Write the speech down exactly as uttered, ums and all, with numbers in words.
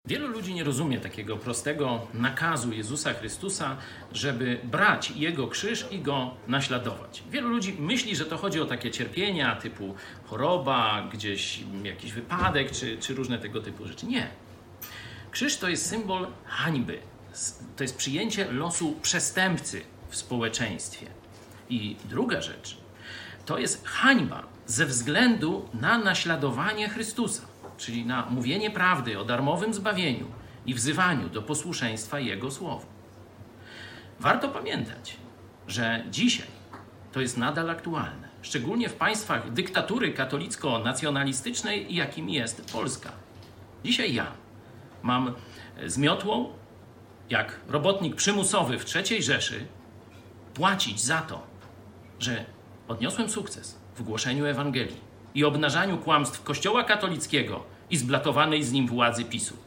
Wielu ludzi nie rozumie takiego prostego nakazu Jezusa Chrystusa, żeby brać Jego krzyż i Go naśladować. Wielu ludzi myśli, że to chodzi o takie cierpienia typu choroba, gdzieś jakiś wypadek, czy, czy różne tego typu rzeczy. Nie. Krzyż to jest symbol hańby. To jest przyjęcie losu przestępcy w społeczeństwie. I druga rzecz, to jest hańba ze względu na naśladowanie Chrystusa, czyli na mówienie prawdy o darmowym zbawieniu i wzywaniu do posłuszeństwa Jego słowu. Warto pamiętać, że dzisiaj to jest nadal aktualne, szczególnie w państwach dyktatury katolicko-nacjonalistycznej, jakim jest Polska. Dzisiaj ja mam z miotłą, jak robotnik przymusowy w trzeciej Rzeszy, płacić za to, że odniosłem sukces w głoszeniu Ewangelii i obnażaniu kłamstw Kościoła katolickiego i zblatowanej z nim władzy PiSu.